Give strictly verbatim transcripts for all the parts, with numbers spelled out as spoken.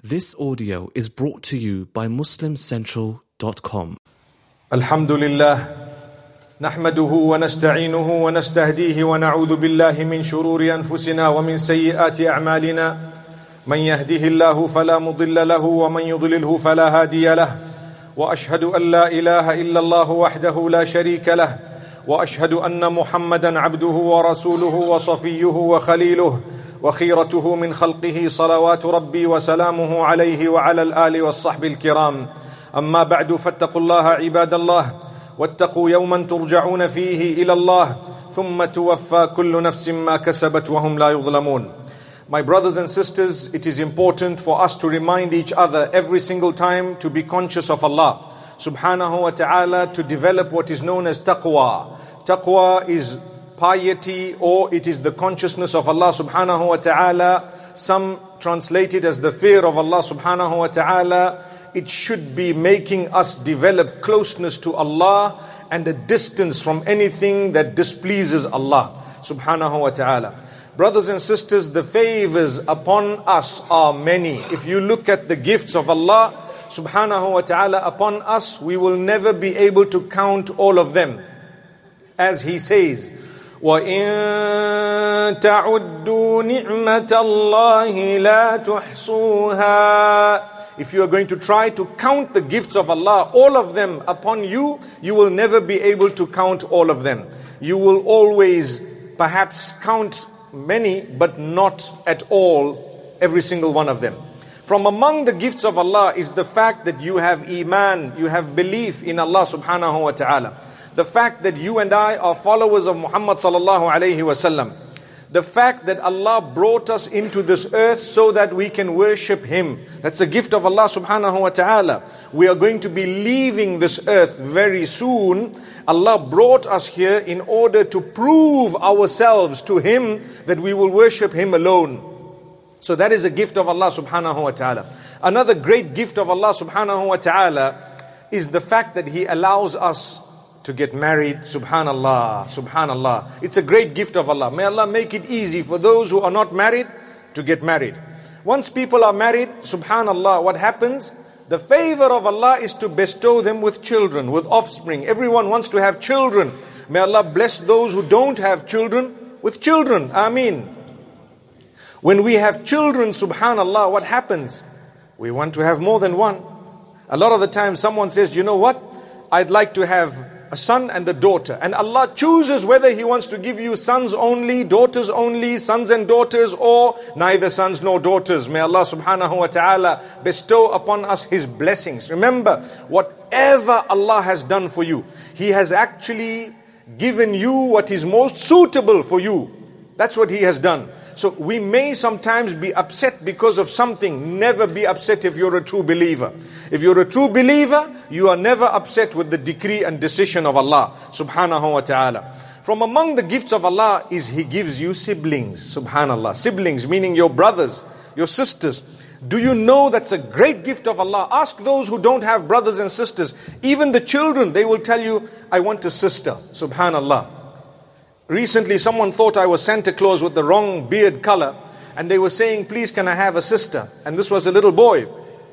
This audio is brought to you by muslim central dot com. Alhamdulillah, nahmaduhu wa nasta'inuhu wa nastahdihi wa na'udhu billahi min shururi anfusina wa min sayyiati a'malina. Man yahdihillahu fala mudilla lahu wa man yudlilhu fala hadiya lahu. Wa ashhadu an la ilaha illallah wahdahu la sharika lahu. Wa ashhadu anna Muhammadan abduhu wa rasuluhu wa safiyyuhu wa khaliluhu. وخيرته من خلقه صلوات ربي وسلامه عليه وعلى الآل والصحب الكرام. أما بعد فاتقوا الله عباد الله واتقوا يوما ترجعون فيه إلى الله ثم توفى كل نفس ما كسبت وهم لا يظلمون. My brothers and sisters, it is important for us to remind each other every single time to be conscious of Allah subhanahu wa ta'ala, to develop what is known as taqwa. Taqwa is piety, or it is the consciousness of Allah subhanahu wa ta'ala. Some translate it as the fear of Allah subhanahu wa ta'ala. It should be making us develop closeness to Allah and a distance from anything that displeases Allah subhanahu wa ta'ala. Brothers and sisters, the favors upon us are many. If you look at the gifts of Allah subhanahu wa ta'ala upon us, we will never be able to count all of them. As He says, وَإِن تَعُدُّوا نِعْمَةَ اللَّهِ لَا تُحْصُوهَا. If you are going to try to count the gifts of Allah, all of them upon you, you will never be able to count all of them. You will always perhaps count many, but not at all every single one of them. From among the gifts of Allah is the fact that you have iman, you have belief in Allah subhanahu wa ta'ala. The fact that you and I are followers of Muhammad sallallahu alayhi wasallam. The fact that Allah brought us into this earth so that we can worship Him. That's a gift of Allah subhanahu wa ta'ala. We are going to be leaving this earth very soon. Allah brought us here in order to prove ourselves to Him that we will worship Him alone. So that is a gift of Allah subhanahu wa ta'ala. Another great gift of Allah subhanahu wa ta'ala is the fact that He allows us to get married. Subhanallah, subhanallah. It's a great gift of Allah. May Allah make it easy for those who are not married to get married. Once people are married, subhanallah, what happens? The favor of Allah is to bestow them with children, with offspring. Everyone wants to have children. May Allah bless those who don't have children with children. Ameen. When we have children, subhanallah, what happens? We want to have more than one. A lot of the time someone says, you know what? I'd like to have a son and a daughter. And Allah chooses whether He wants to give you sons only, daughters only, sons and daughters, or neither sons nor daughters. May Allah subhanahu wa ta'ala bestow upon us His blessings. Remember, whatever Allah has done for you, He has actually given you what is most suitable for you. That's what He has done. So we may sometimes be upset because of something. Never be upset if you're a true believer. If you're a true believer, you are never upset with the decree and decision of Allah subhanahu wa ta'ala. From among the gifts of Allah is He gives you siblings. Subhanallah. Siblings meaning your brothers, your sisters. Do you know that's a great gift of Allah? Ask those who don't have brothers and sisters. Even the children, they will tell you, I want a sister. Subhanallah. Recently, someone thought I was Santa Claus with the wrong beard color, and they were saying, please can I have a sister? And this was a little boy.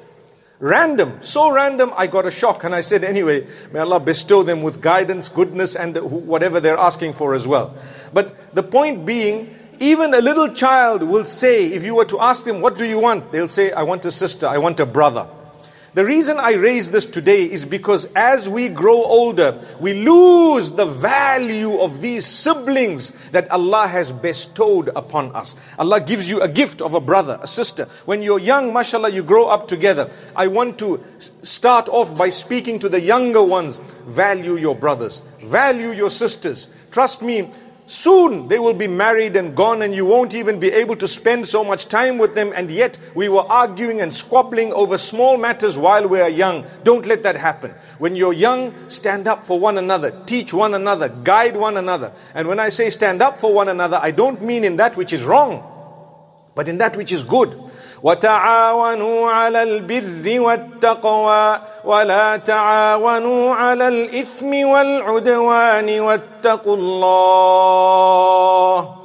Random, so random, I got a shock, and I said, anyway, may Allah bestow them with guidance, goodness, and whatever they're asking for as well. But the point being, even a little child will say, if you were to ask them, what do you want? They'll say, I want a sister, I want a brother. The reason I raise this today is because as we grow older, we lose the value of these siblings that Allah has bestowed upon us. Allah gives you a gift of a brother, a sister. When you're young, mashallah, you grow up together. I want to start off by speaking to the younger ones. Value your brothers. Value your sisters. Trust me, soon they will be married and gone, and you won't even be able to spend so much time with them, and yet we were arguing and squabbling over small matters while we are young. Don't let that happen. When you're young, stand up for one another, teach one another, guide one another. And when I say stand up for one another, I don't mean in that which is wrong, but in that which is good. وَتَعَاوَنُوا عَلَى الْبِرِّ وَالتَّقْوَى وَلَا تَعَاوَنُوا عَلَى الْإِثْمِ وَالْعُدْوَانِ وَاتَّقُوا اللَّهَ.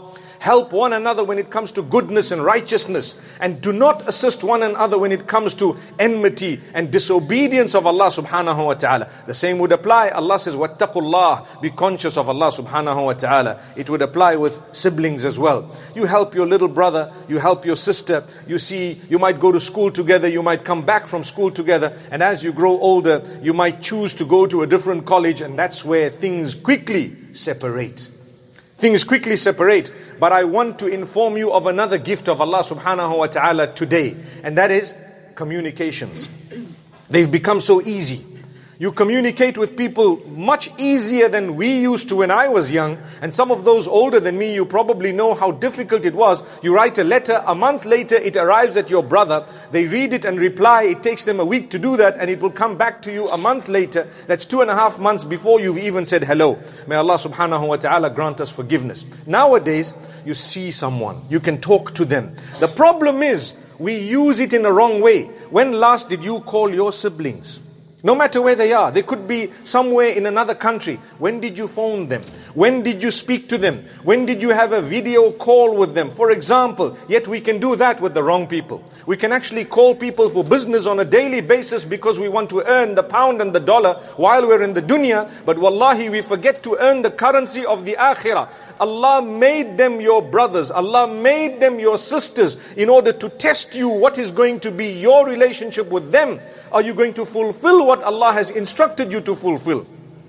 Help one another when it comes to goodness and righteousness. And do not assist one another when it comes to enmity and disobedience of Allah subhanahu wa ta'ala. The same would apply. Allah says, wattaqullah, be conscious of Allah subhanahu wa ta'ala. It would apply with siblings as well. You help your little brother, you help your sister. You see, you might go to school together, you might come back from school together. And as you grow older, you might choose to go to a different college, and that's where things quickly separate. Things quickly separate. But I want to inform you of another gift of Allah subhanahu wa ta'ala today. And that is communications. They've become so easy. You communicate with people much easier than we used to when I was young. And some of those older than me, you probably know how difficult it was. You write a letter, a month later it arrives at your brother. They read it and reply. It takes them a week to do that, and it will come back to you a month later. That's two and a half months before you've even said hello. May Allah subhanahu wa ta'ala grant us forgiveness. Nowadays, you see someone, you can talk to them. The problem is, we use it in a wrong way. When last did you call your siblings? No matter where they are, they could be somewhere in another country. When did you phone them? When did you speak to them? When did you have a video call with them? For example, yet we can do that with the wrong people. We can actually call people for business on a daily basis because we want to earn the pound and the dollar while we're in the dunya. But wallahi, we forget to earn the currency of the akhirah. Allah made them your brothers. Allah made them your sisters in order to test you what is going to be your relationship with them. Are you going to fulfill what Allah has instructed you to fulfill?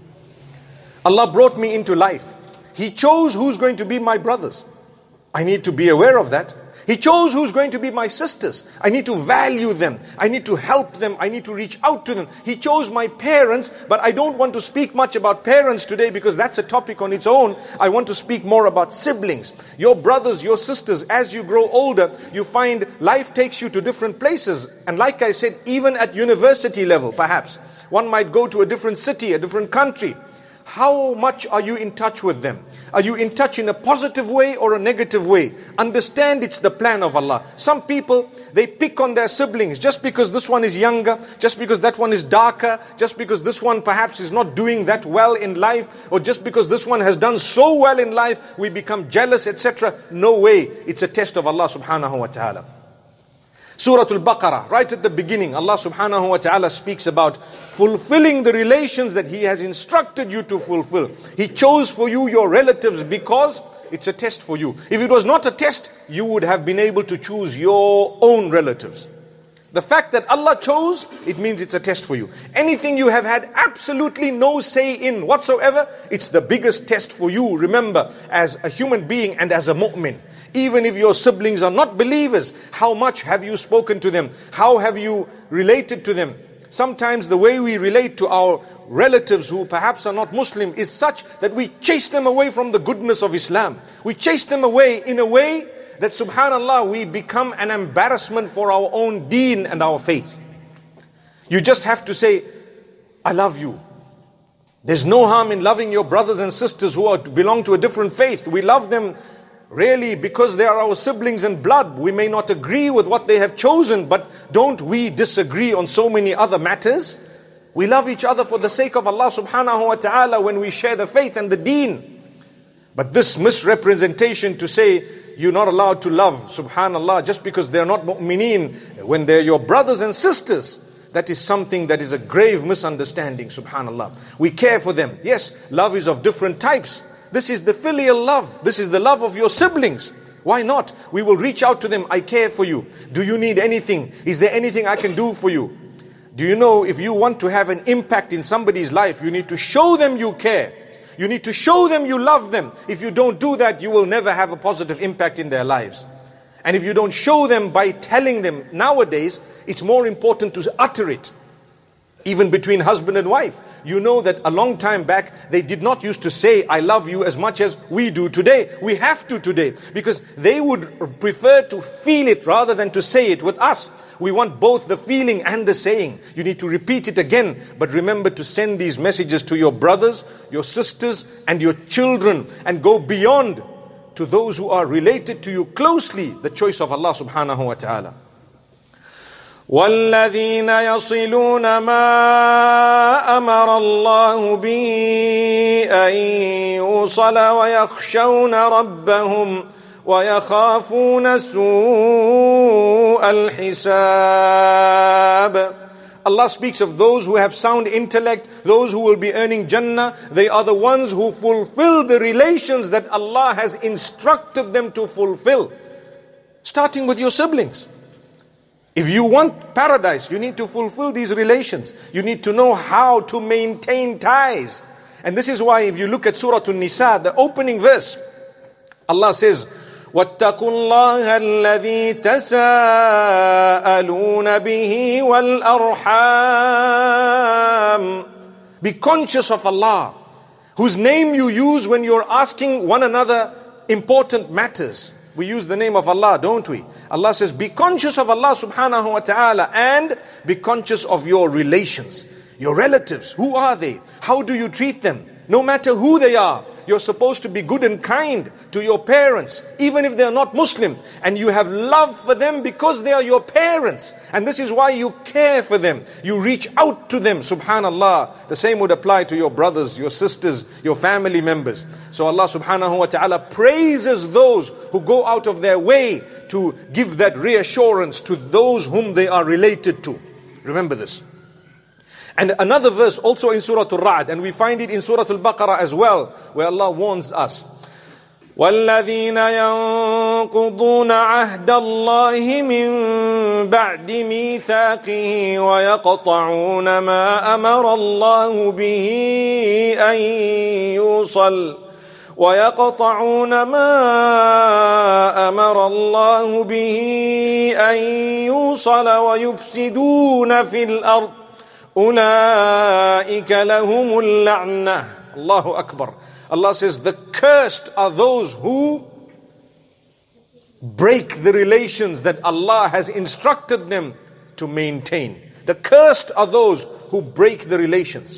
Allah brought me into life. He chose who's going to be my brothers. I need to be aware of that. He chose who's going to be my sisters. I need to value them. I need to help them. I need to reach out to them. He chose my parents, but I don't want to speak much about parents today because that's a topic on its own. I want to speak more about siblings. Your brothers, your sisters, as you grow older, you find life takes you to different places. And like I said, even at university level, perhaps, one might go to a different city, a different country. How much are you in touch with them? Are you in touch in a positive way or a negative way? Understand it's the plan of Allah. Some people, they pick on their siblings just because this one is younger, just because that one is darker, just because this one perhaps is not doing that well in life, or just because this one has done so well in life, we become jealous, et cetera. No way. It's a test of Allah subhanahu wa ta'ala. Surah Al-Baqarah, right at the beginning, Allah subhanahu wa ta'ala speaks about fulfilling the relations that He has instructed you to fulfill. He chose for you your relatives because it's a test for you. If it was not a test, you would have been able to choose your own relatives. The fact that Allah chose, it means it's a test for you. Anything you have had absolutely no say in whatsoever, it's the biggest test for you. Remember, as a human being and as a mu'min, even if your siblings are not believers, how much have you spoken to them? How have you related to them? Sometimes the way we relate to our relatives who perhaps are not Muslim is such that we chase them away from the goodness of Islam. We chase them away in a way that, subhanallah, we become an embarrassment for our own deen and our faith. You just have to say, I love you. There's no harm in loving your brothers and sisters who are, belong to a different faith. We love them really because they are our siblings in blood. We may not agree with what they have chosen, but don't we disagree on so many other matters? We love each other for the sake of Allah subhanahu wa ta'ala when we share the faith and the deen. But this misrepresentation to say, you're not allowed to love, subhanallah, just because they're not mu'mineen, when they're your brothers and sisters, that is something that is a grave misunderstanding, subhanallah. We care for them. Yes, love is of different types. This is the filial love. This is the love of your siblings. Why not? We will reach out to them. I care for you. Do you need anything? Is there anything I can do for you? Do you know, if you want to have an impact in somebody's life, you need to show them you care. You need to show them you love them. If you don't do that, you will never have a positive impact in their lives. And if you don't show them by telling them, nowadays, it's more important to utter it. Even between husband and wife. You know that a long time back, they did not used to say, I love you as much as we do today. We have to today. Because they would prefer to feel it rather than to say it. With us, we want both the feeling and the saying. You need to repeat it again. But remember to send these messages to your brothers, your sisters, and your children. And go beyond to those who are related to you closely. The choice of Allah subhanahu wa ta'ala. وَالَّذِينَ يَصِلُونَ مَا أَمَرَ اللَّهُ بِهِ أَن يُوصَلَ وَيَخْشَوْنَ رَبَّهُمْ وَيَخَافُونَ سُوءَ الْحِسَابِ. Allah speaks of those who have sound intellect, those who will be earning Jannah. They are the ones who fulfill the relations that Allah has instructed them to fulfill. Starting with your siblings. If you want paradise, you need to fulfill these relations. You need to know how to maintain ties. And this is why if you look at Surah An-Nisa, the opening verse, Allah says, وَاتَّقُوا اللَّهَ الَّذِي تَسَاءَلُونَ بِهِ وَالْأَرْحَامِ. Be conscious of Allah, whose name you use when you're asking one another important matters. We use the name of Allah, don't we? Allah says, be conscious of Allah subhanahu wa ta'ala and be conscious of your relations. Your relatives, who are they? How do you treat them? No matter who they are, you're supposed to be good and kind to your parents, even if they're not Muslim. And you have love for them because they are your parents. And this is why you care for them. You reach out to them, subhanallah. The same would apply to your brothers, your sisters, your family members. So Allah subhanahu wa ta'ala praises those who go out of their way to give that reassurance to those whom they are related to. Remember this. And another verse also in Surah Al-Ra'd, and we find it in Surah Al-Baqarah as well, where Allah warns us. وَالَّذِينَ يَنقُضُونَ عَهْدَ اللَّهِ مِن بَعْدِ مِيثَاقِهِ وَيَقْطَعُونَ مَا أَمَرَ اللَّهُ بِهِ أَن يُوصَلَ وَيَقْطَعُونَ مَا أَمَرَ اللَّهُ بِهِ أَن يُوصَلَ وَيُفْسِدُونَ فِي الْأَرْضِ أُولَٰئِكَ لَهُمُ اللَّعْنَةُ. Allahu Akbar. Allah says, the cursed are those who break the relations that Allah has instructed them to maintain. The cursed are those who break the relations.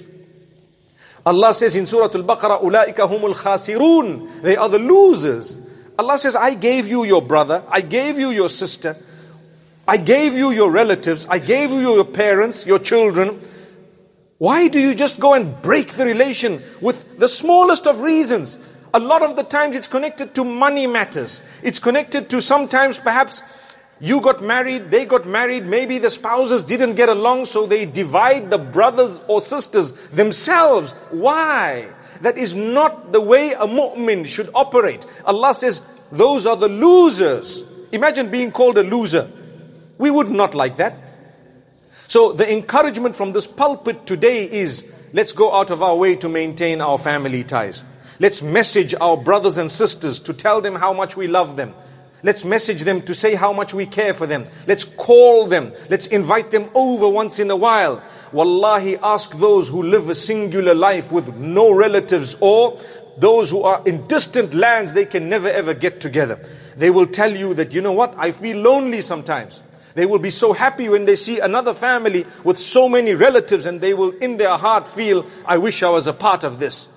Allah says in Surah Al-Baqarah, أُولَٰئِكَ هُمُ الْخَاسِرُونَ. They are the losers. Allah says, I gave you your brother, I gave you your sister, I gave you your relatives, I gave you your parents, your children. Why do you just go and break the relation with the smallest of reasons? A lot of the times it's connected to money matters. It's connected to sometimes perhaps you got married, they got married, maybe the spouses didn't get along, so they divide the brothers or sisters themselves. Why? That is not the way a mu'min should operate. Allah says, those are the losers. Imagine being called a loser. We would not like that. So the encouragement from this pulpit today is, let's go out of our way to maintain our family ties. Let's message our brothers and sisters to tell them how much we love them. Let's message them to say how much we care for them. Let's call them. Let's invite them over once in a while. Wallahi, ask those who live a singular life with no relatives, or those who are in distant lands, they can never ever get together. They will tell you that, you know what, I feel lonely sometimes. They will be so happy when they see another family with so many relatives, and they will in their heart feel, I wish I was a part of this.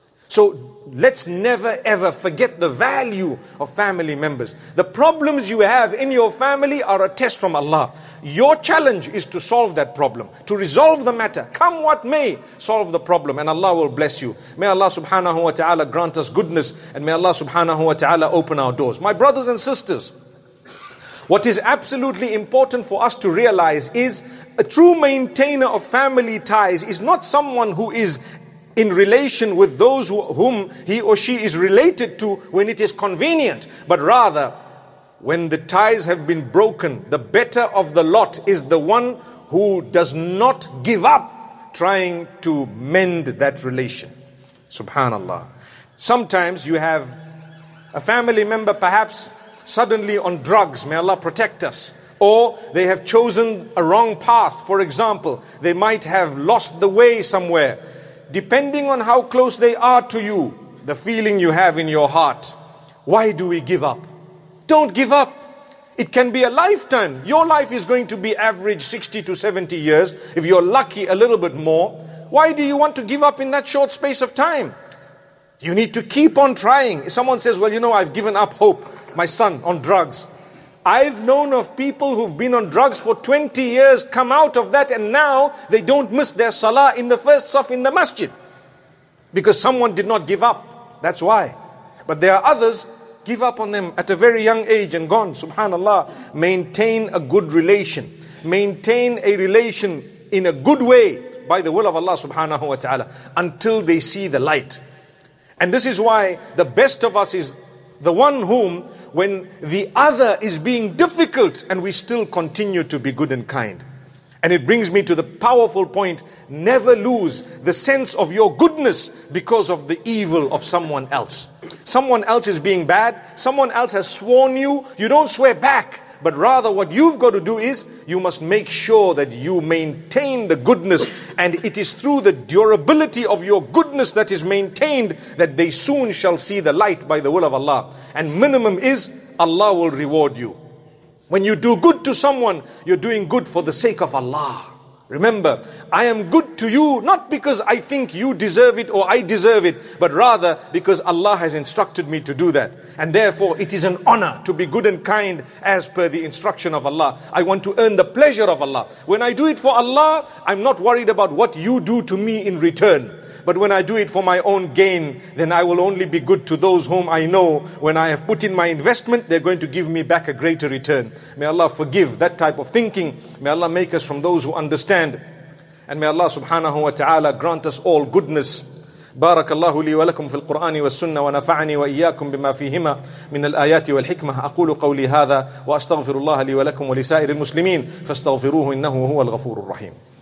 So let's never ever forget the value of family members. The problems you have in your family are a test from Allah. Your challenge is to solve that problem, to resolve the matter. Come what may, solve the problem, and Allah will bless you. May Allah subhanahu wa ta'ala grant us goodness, and may Allah subhanahu wa ta'ala open our doors. My brothers and sisters, what is absolutely important for us to realize is a true maintainer of family ties is not someone who is in relation with those who, whom he or she is related to when it is convenient, but rather when the ties have been broken, the better of the lot is the one who does not give up trying to mend that relation. Subhanallah. Sometimes you have a family member perhaps suddenly on drugs, may Allah protect us. Or they have chosen a wrong path. For example, they might have lost the way somewhere. Depending on how close they are to you, the feeling you have in your heart, why do we give up? Don't give up. It can be a lifetime. Your life is going to be average sixty to seventy years. If you're lucky, a little bit more. Why do you want to give up in that short space of time? You need to keep on trying. If someone says, well, you know, I've given up hope, my son, on drugs. I've known of people who've been on drugs for twenty years, come out of that, and now they don't miss their salah in the first saf in the masjid. Because someone did not give up. That's why. But there are others give up on them at a very young age and gone. Subhanallah. Maintain a good relation. Maintain a relation in a good way by the will of Allah subhanahu wa ta'ala until they see the light. And this is why the best of us is the one whom, when the other is being difficult, and we still continue to be good and kind. And it brings me to the powerful point, never lose the sense of your goodness because of the evil of someone else. Someone else is being bad, someone else has sworn you, you don't swear back. But rather what you've got to do is, you must make sure that you maintain the goodness. And it is through the durability of your goodness that is maintained that they soon shall see the light by the will of Allah. And minimum is, Allah will reward you. When you do good to someone, you're doing good for the sake of Allah. Remember, I am good to you not because I think you deserve it or I deserve it, but rather because Allah has instructed me to do that. And therefore it is an honor to be good and kind as per the instruction of Allah. I want to earn the pleasure of Allah. When I do it for Allah, I'm not worried about what you do to me in return. But when I do it for my own gain, then I will only be good to those whom I know when I have put in my investment, they're going to give me back a greater return. May Allah forgive that type of thinking. May Allah make us from those who understand. And may Allah subhanahu wa ta'ala grant us all goodness. بارك الله لي ولكم في القرآن والسنة ونفعني وإياكم بما فيهما من الآيات والحكمة. أقول قولي هذا وأستغفر الله لي ولكم ولسائر المسلمين فاستغفروه إنه هو الغفور الرحيم.